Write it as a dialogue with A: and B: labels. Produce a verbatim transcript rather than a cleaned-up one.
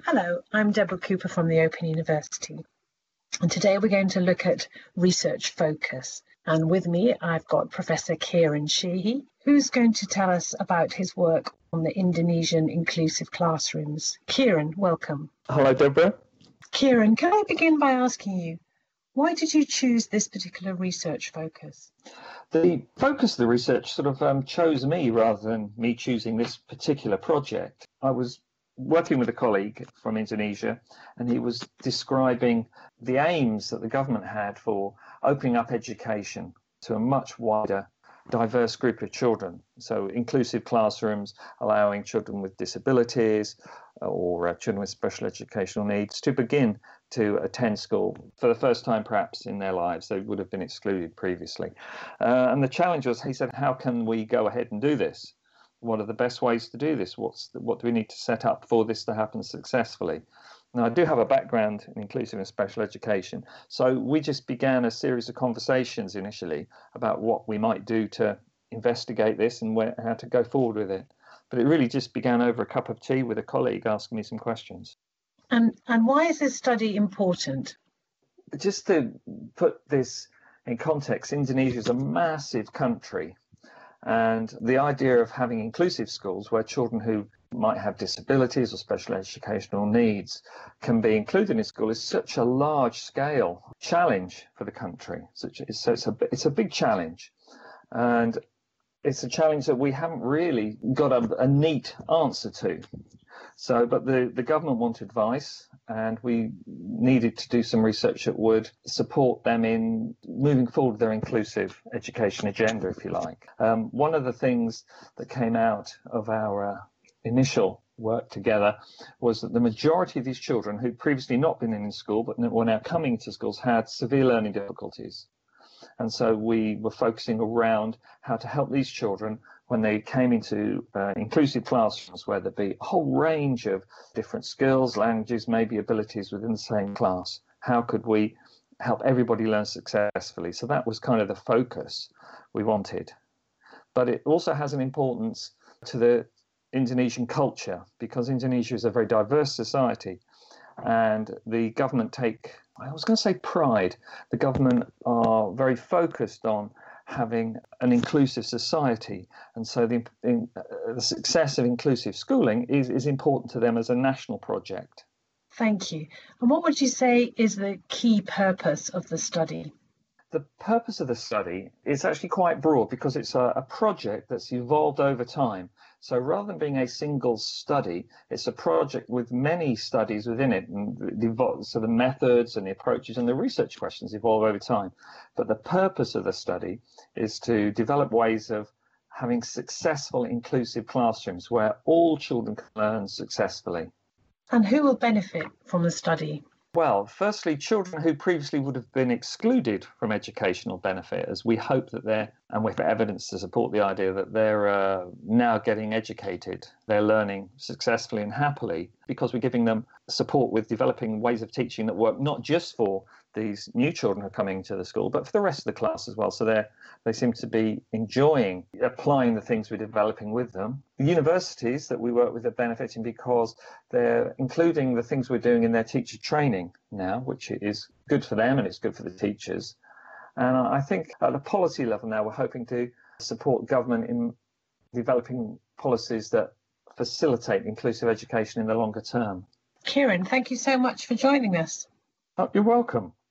A: Hello, I'm Deborah Cooper from the Open University, and today we're going to look at research focus. And with me, I've got Professor Kieran Sheehy, who's going to tell us about his work on the Indonesian inclusive classrooms. Kieran, welcome.
B: Hello, Deborah.
A: Kieran, can I begin by asking you, why did you choose this particular research focus?
B: The focus of the research sort of um, chose me rather than me choosing this particular project. I was working with a colleague from Indonesia, and he was describing the aims that the government had for opening up education to a much wider, diverse group of children. So inclusive classrooms, allowing children with disabilities or uh, children with special educational needs to begin to attend school for the first time perhaps in their lives. They would have been excluded previously. Uh, and the challenge was, he said, how can we go ahead and do this? What are the best ways to do this? What's the, what do we need to set up for this to happen successfully? Now, I do have a background in inclusive and special education, so we just began a series of conversations initially about what we might do to investigate this and where, how to go forward with it. But it really just began over a cup of tea with a colleague asking me some questions.
A: And, and why is this study important?
B: Just to put this in context, Indonesia is a massive country. And the idea of having inclusive schools where children who might have disabilities or special educational needs can be included in school is such a large scale challenge for the country. So it's a, it's a big challenge. And it's a challenge that we haven't really got a, a neat answer to. So, but the, the government wanted advice, and we needed to do some research that would support them in moving forward their inclusive education agenda, if you like. Um, one of the things that came out of our uh, initial work together was that the majority of these children who'd previously not been in school but were now coming to schools had severe learning difficulties. And so we were focusing around how to help these children when they came into uh, inclusive classrooms where there'd be a whole range of different skills, languages, maybe abilities within the same class. How could we help everybody learn successfully? So that was kind of the focus we wanted. But it also has an importance to the Indonesian culture, because Indonesia is a very diverse society, and the government take, I was going to say pride, the government are very focused on having an inclusive society, and so the, in, uh, the success of inclusive schooling is, is important to them as a national project.
A: Thank you. And what would you say is the key purpose of the study?
B: The purpose of the study is actually quite broad, because it's a, a project that's evolved over time. So rather than being a single study, it's a project with many studies within it. And the, so the methods and the approaches and the research questions evolve over time. But the purpose of the study is to develop ways of having successful inclusive classrooms where all children can learn successfully.
A: And who will benefit from the study?
B: Well, firstly, children who previously would have been excluded from educational benefit, as we hope that they're, and with evidence to support the idea that they're uh, now getting educated, they're learning successfully and happily, because we're giving them support with developing ways of teaching that work not just for these new children who are coming to the school, but for the rest of the class as well. So they they seem to be enjoying applying the things we're developing with them. The universities that we work with are benefiting because they're including the things we're doing in their teacher training now, which is good for them and it's good for the teachers. And I think at the policy level now, we're hoping to support government in developing policies that facilitate inclusive education in the longer term.
A: Kieran, thank you so much for joining us.
B: Oh, you're welcome.